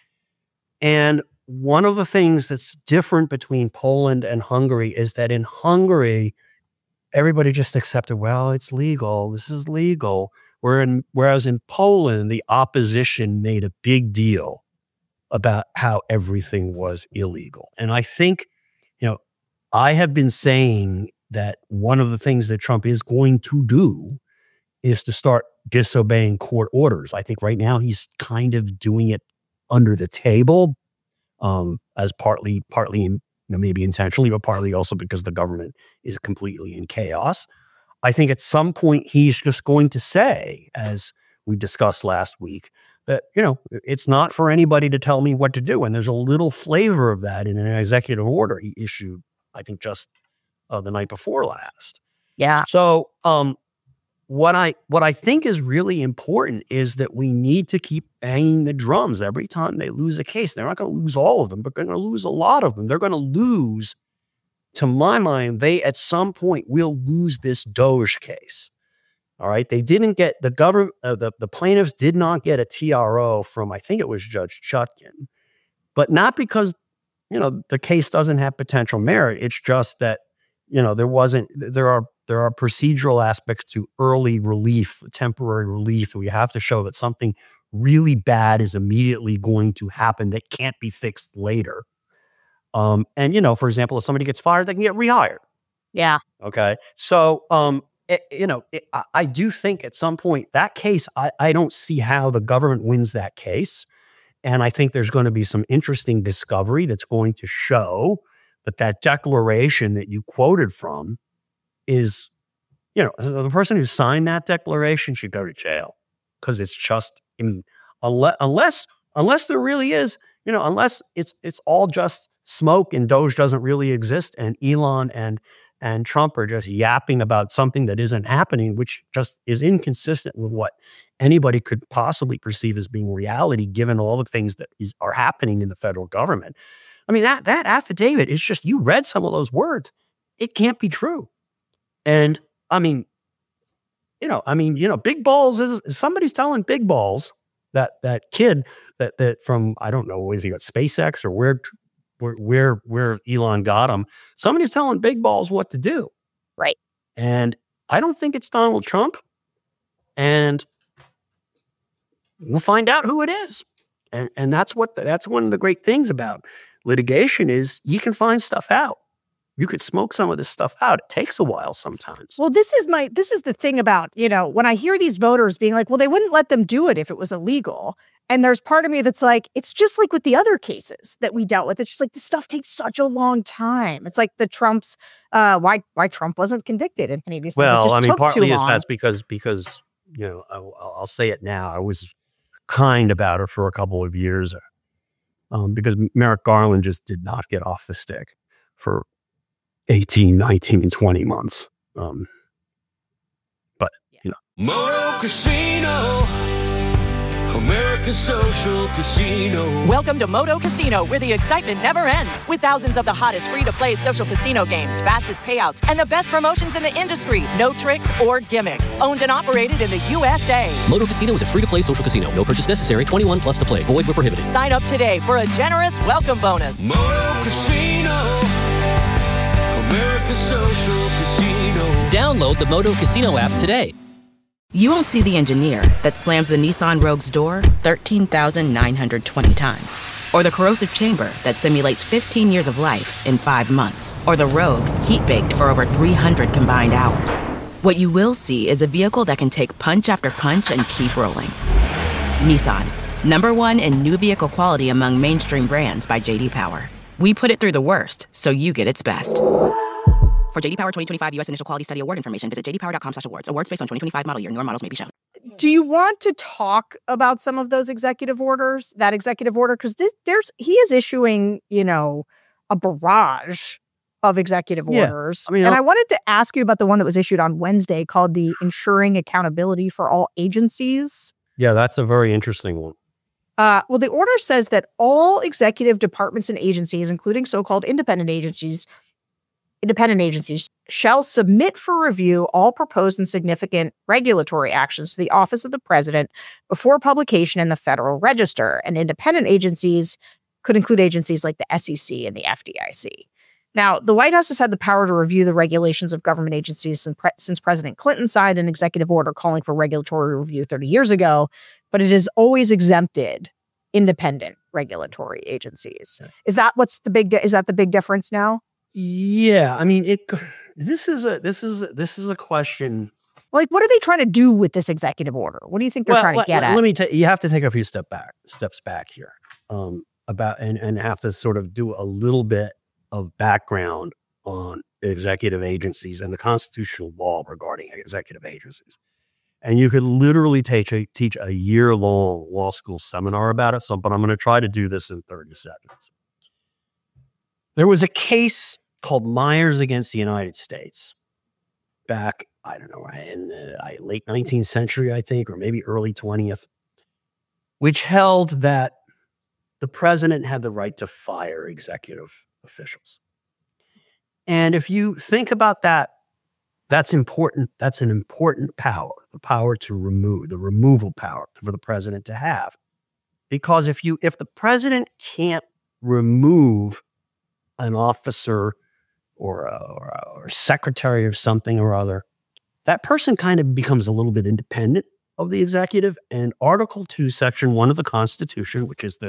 And one of the things that's different between Poland and Hungary is that in Hungary, everybody just accepted, well, it's legal. This is legal. Whereas in Poland, the opposition made a big deal about how everything was illegal. And I think, I have been saying that one of the things that Trump is going to do is to start disobeying court orders. I think right now he's kind of doing it under the table, as partly, maybe intentionally, but partly also because the government is completely in chaos. I think at some point he's just going to say, as we discussed last week, that, it's not for anybody to tell me what to do. And there's a little flavor of that in an executive order he issued, I think just the night before last. Yeah. So what I think is really important is that we need to keep banging the drums every time they lose a case. They're not going to lose all of them, but they're going to lose a lot of them. They're going to lose, to my mind, they at some point will lose this Doge case. All right. They didn't get the government, the plaintiffs did not get a TRO from, I think it was Judge Chutkan, but not because, the case doesn't have potential merit. It's just that, there are procedural aspects to early relief, temporary relief. We have to show that something really bad is immediately going to happen that can't be fixed later. For example, if somebody gets fired, they can get rehired. Yeah. Okay. So, I do think at some point that case, I don't see how the government wins that case. And I think there's going to be some interesting discovery that's going to show that declaration that you quoted from is, the person who signed that declaration should go to jail, because it's just, unless there really is, unless it's all just smoke and Doge doesn't really exist and Elon and Trump are just yapping about something that isn't happening, which just is inconsistent with what anybody could possibly perceive as being reality, given all the things that are happening in the federal government. I mean, that affidavit is just, you read some of those words. It can't be true. And Big Balls is somebody's telling Big Balls, that kid that from, I don't know, was he got SpaceX or where Elon got him. Somebody's telling Big Balls what to do. Right. And I don't think it's Donald Trump. And we'll find out who it is. And that's one of the great things about litigation is you can find stuff out. You could smoke some of this stuff out. It takes a while sometimes. Well, this is the thing about, when I hear these voters being like, well, they wouldn't let them do it if it was illegal. And there's part of me that's like, it's just like with the other cases that we dealt with. It's just like this stuff takes such a long time. It's like the Trump's, why Trump wasn't convicted in any of these things. Well, partly is that's because I'll say it now. I was kind about it for a couple of years because Merrick Garland just did not get off the stick for 18, 19, and 20 months. But Moto Casino, American Social Casino. Welcome to Moto Casino, where the excitement never ends. With thousands of the hottest free-to-play social casino games, fastest payouts, and the best promotions in the industry. No tricks or gimmicks. Owned and operated in the USA. Moto Casino is a free-to-play social casino. No purchase necessary. 21 plus to play. Void where prohibited. Sign up today for a generous welcome bonus. Moto Casino, American Social Casino. Download the Moto Casino app today. You won't see the engineer that slams the Nissan Rogue's door 13,920 times. Or the corrosive chamber that simulates 15 years of life in 5 months. Or the Rogue heat-baked for over 300 combined hours. What you will see is a vehicle that can take punch after punch and keep rolling. Nissan, #1 in new vehicle quality among mainstream brands by J.D. Power. We put it through the worst, so you get its best. For J.D. Power 2025 U.S. Initial Quality Study Award information, visit jdpower.com/awards. Awards based on 2025 model year. Newer models may be shown. Do you want to talk about some of those executive orders? That executive order, because he is issuing, a barrage of executive orders. And I wanted to ask you about the one that was issued on Wednesday called the Ensuring Accountability for All Agencies. Yeah, that's a very interesting one. Well, the order says that all executive departments and agencies, including so-called independent agencies, shall submit for review all proposed and significant regulatory actions to the Office of the President before publication in the Federal Register. And independent agencies could include agencies like the SEC and the FDIC. Now, the White House has had the power to review the regulations of government agencies since President Clinton signed an executive order calling for regulatory review 30 years ago, but it has always exempted independent regulatory agencies. Is that the big difference now? Yeah, I mean, this is a question. Like, what are they trying to do with this executive order? What do you think they're trying to get at? Let me tell you, you have to take a few steps back here, about and have to sort of do a little bit of background on executive agencies and the constitutional law regarding executive agencies. And you could literally teach a year-long law school seminar about it. But I'm going to try to do this in 30 seconds. There was a case called Myers against the United States back, I don't know, in the late 19th century, I think, or maybe early 20th, which held that the president had the right to fire executive officials. And if you think about that, that's important. That's an important power, the power to remove, the removal power for the president to have. Because if the president can't remove an officer or a secretary of something or other, that person kind of becomes a little bit independent of the executive. And Article 2, Section 1 of the Constitution, which is the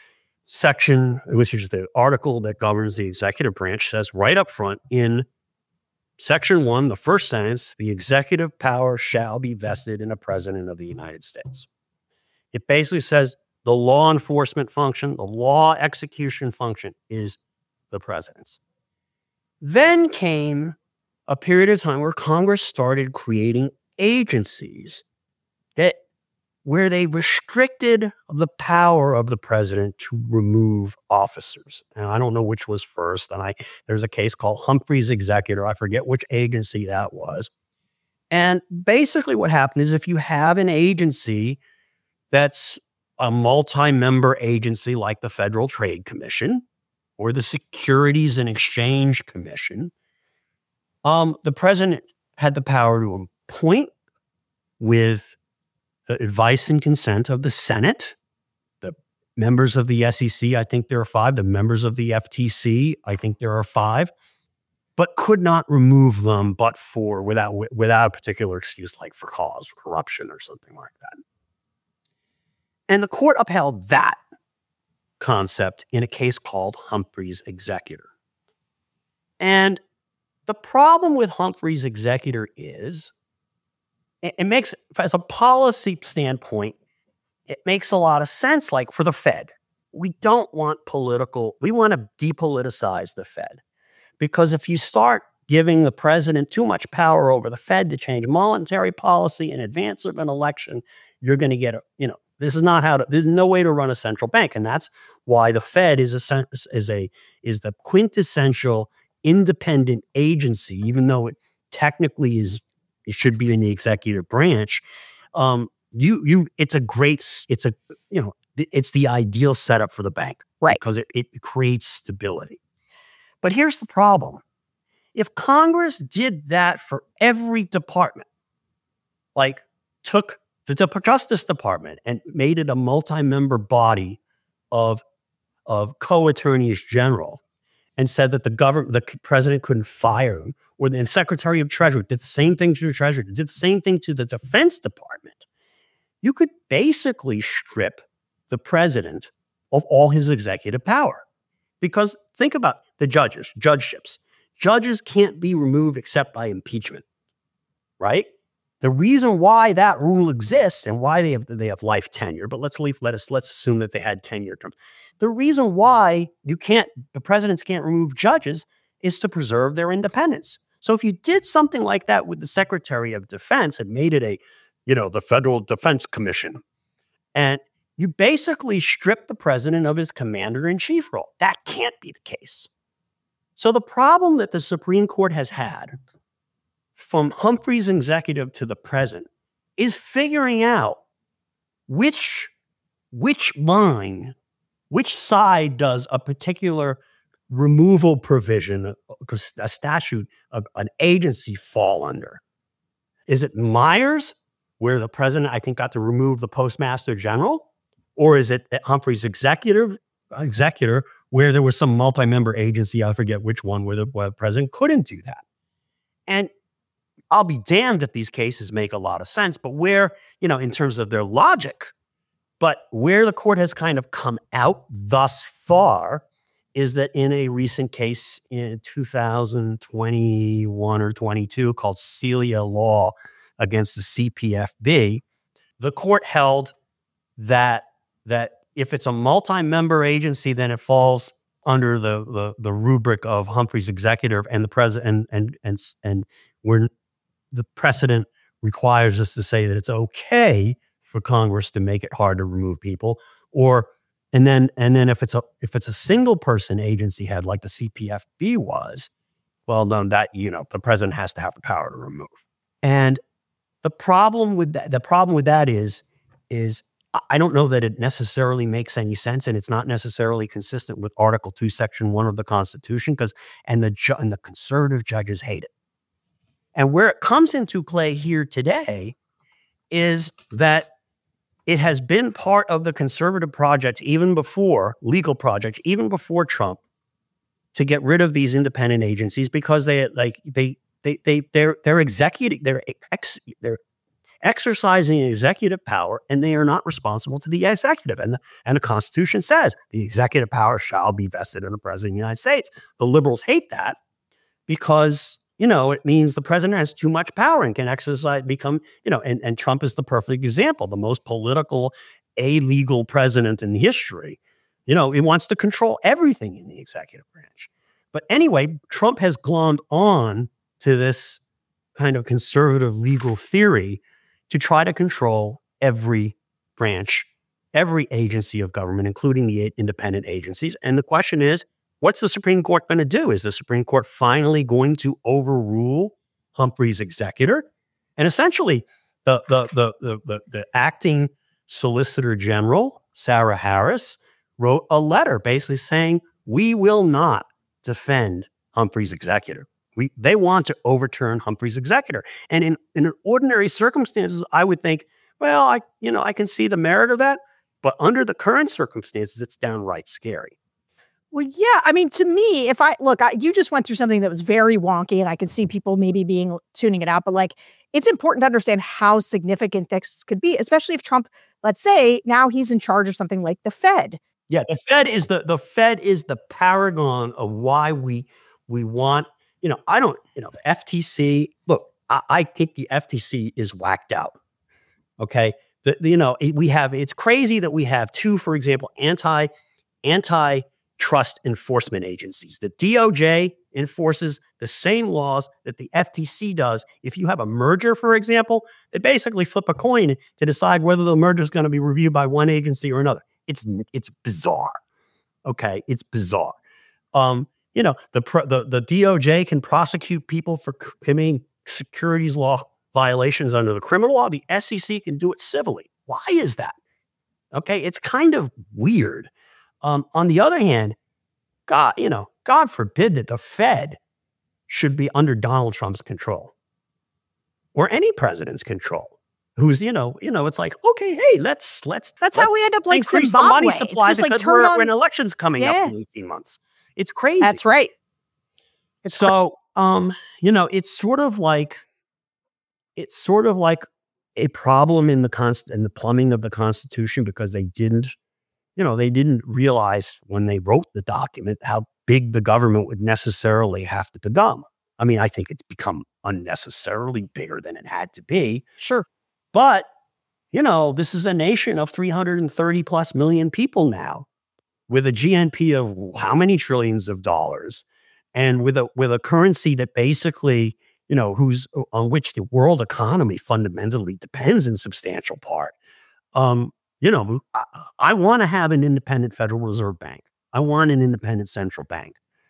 article that governs the executive branch, says right up front in Section 1, the first sentence, the executive power shall be vested in a president of the United States. It basically says the law enforcement function, the law execution function is the president's. Then came a period of time where Congress started creating agencies where they restricted the power of the president to remove officers. And I don't know which was first. And there's a case called Humphrey's Executor. I forget which agency that was. And basically what happened is if you have an agency that's a multi-member agency like the Federal Trade Commission or the Securities and Exchange Commission, the president had the power to appoint with the advice and consent of the Senate, the members of the SEC, I think there are 5, the members of the FTC, I think there are 5, but could not remove them without a particular excuse, like for cause, corruption or something like that. And the court upheld that concept in a case called Humphrey's Executor. And the problem with Humphrey's Executor is it makes, as a policy standpoint, it makes a lot of sense. Like for the Fed, we want to depoliticize the Fed. Because if you start giving the president too much power over the Fed to change monetary policy in advance of an election, you're going to get there's no way to run a central bank. And that's why the Fed is the quintessential independent agency, even though it technically is should be in the executive branch. It's the ideal setup for the bank, right? Because it creates stability. But here's the problem. If Congress did that for every department, like took the Justice Department and made it a multi-member body of co-attorneys general and said that the president couldn't fire him, or the Secretary of Treasury did the same thing to the Treasury, did the same thing to the Defense Department, you could basically strip the president of all his executive power. Because think about the judgeships. Judges can't be removed except by impeachment, right? The reason why that rule exists and why they have life tenure, but let's assume that they had 10-year terms. The reason why the presidents can't remove judges is to preserve their independence. So if you did something like that with the Secretary of Defense and made it the Federal Defense Commission, and you basically strip the president of his commander-in-chief role, that can't be the case. So the problem that the Supreme Court has had from Humphrey's executive to the present is figuring out which side does a particular removal provision, a statute, an agency fall under. Is it Myers, where the president, I think, got to remove the postmaster general? Or is it Humphrey's executor, where there was some multi-member agency, I forget which one, where the president couldn't do that? And I'll be damned if these cases make a lot of sense, but where, in terms of their logic, but where the court has kind of come out thus far is that in a recent case in 2021 or 22 called Celia Law against the CPFB, the court held that if it's a multi-member agency, then it falls under the rubric of Humphrey's executive, and the president and where the precedent requires us to say that it's okay for Congress to make it hard to remove people, and then if it's a single person agency head like the CPFB was, well, then that the president has to have the power to remove. And the problem with that is I don't know that it necessarily makes any sense, and it's not necessarily consistent with Article 2, Section 1 of the Constitution, and the conservative judges hate it. And where it comes into play here today is that it has been part of the conservative project, legal project, even before Trump, to get rid of these independent agencies because they're exercising executive power, and they are not responsible to the executive. And the Constitution says the executive power shall be vested in the president of the United States. The liberals hate that because, it means the president has too much power and can and Trump is the perfect example, the most political, illegal president in history. He wants to control everything in the executive branch. But anyway, Trump has glommed on to this kind of conservative legal theory to try to control every branch, every agency of government, including the independent agencies. And the question is, what's the Supreme Court going to do? Is the Supreme Court finally going to overrule Humphrey's executor? And essentially, the acting Solicitor General, Sarah Harris, wrote a letter basically saying, we will not defend Humphrey's executor. They want to overturn Humphrey's executor. And in ordinary circumstances, I would think, well, I can see the merit of that. But under the current circumstances, it's downright scary. Well, yeah. I mean, to me, you just went through something that was very wonky, and I could see people maybe tuning it out. But it's important to understand how significant this could be, especially if Trump, let's say, now he's in charge of something like the Fed. Yeah, the Fed is the paragon of why we want. The FTC. Look, I think the FTC is whacked out. Okay, it's crazy that we have two, for example, antitrust enforcement agencies. The DOJ enforces the same laws that the FTC does. If you have a merger, for example, they basically flip a coin to decide whether the merger is going to be reviewed by one agency or another. It's bizarre. Okay, it's bizarre. The DOJ can prosecute people for committing securities law violations under the criminal law. The SEC can do it civilly. Why is that? Okay, it's kind of weird. On the other hand, God forbid that the Fed should be under Donald Trump's control or any president's control. Who's, it's like, okay, hey, let's That's how we end up like increase Zimbabwe. the money supply it's just because like we're an election's coming up in 18 months. It's crazy. That's right. It's sort of like a problem in the plumbing of the Constitution because they didn't realize when they wrote the document how big the government would necessarily have to become. I mean, I think it's become unnecessarily bigger than it had to be. Sure. But, this is a nation of 330 plus million people now with a GNP of how many trillions of dollars and with a currency that basically, on which the world economy fundamentally depends in substantial part. I want to have an independent Federal Reserve Bank. I want an independent central bank.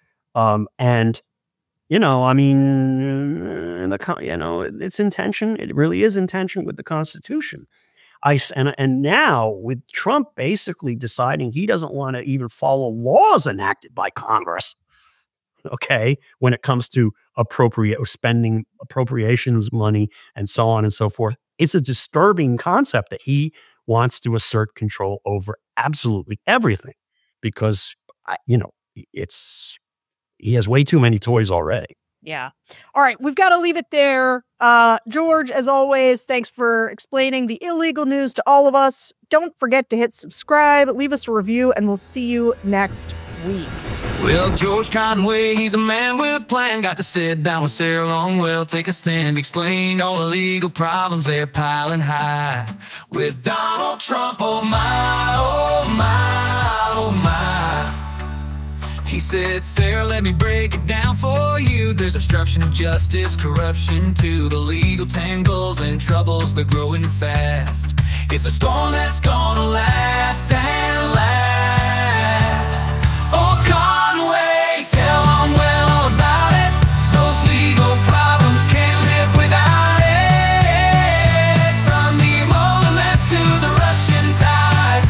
It's intention. It really is intention with the Constitution. And now with Trump basically deciding he doesn't want to even follow laws enacted by Congress, okay, when it comes to spending appropriations money and so on and so forth, it's a disturbing concept that he wants to assert control over absolutely everything because, he has way too many toys already. Yeah. All right. We've got to leave it there. George, as always, thanks for explaining the illegal news to all of us. Don't forget to hit subscribe, leave us a review, and we'll see you next week. Well, George Conway, he's a man with a plan. Got to sit down with Sarah Longwell, take a stand, explain all the legal problems they're piling high. With Donald Trump, oh my, oh my, oh my. He said, Sarah, let me break it down for you. There's obstruction of justice, corruption too, the legal tangles and troubles, they're growing fast. It's a storm that's gonna last and last. Oh, Conway, tell Longwell all about it. Those legal problems can't live without it. From the Emoluments to the Russian ties.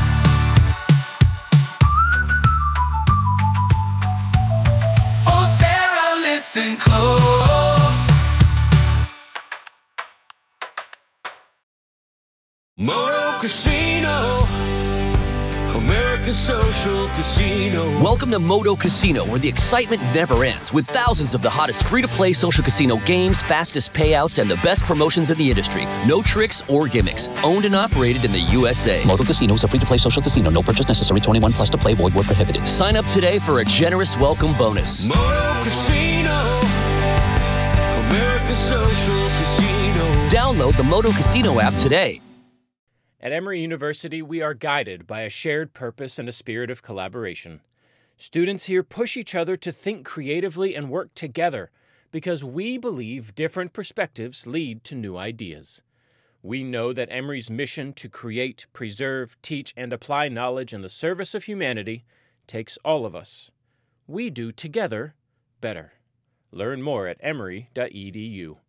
Oh, Sarah, listen close. Moto Casino, American Social Casino. Welcome to Moto Casino, where the excitement never ends, with thousands of the hottest free-to-play social casino games, fastest payouts, and the best promotions in the industry. No tricks or gimmicks. Owned and operated in the USA. Moto Casino is a free-to-play social casino. No purchase necessary. 21 plus to play. Void where prohibited. Sign up today for a generous welcome bonus. Moto Casino, American Social Casino. Download the Moto Casino app today. At Emory University, we are guided by a shared purpose and a spirit of collaboration. Students here push each other to think creatively and work together because we believe different perspectives lead to new ideas. We know that Emory's mission to create, preserve, teach, and apply knowledge in the service of humanity takes all of us. We do together better. Learn more at emory.edu.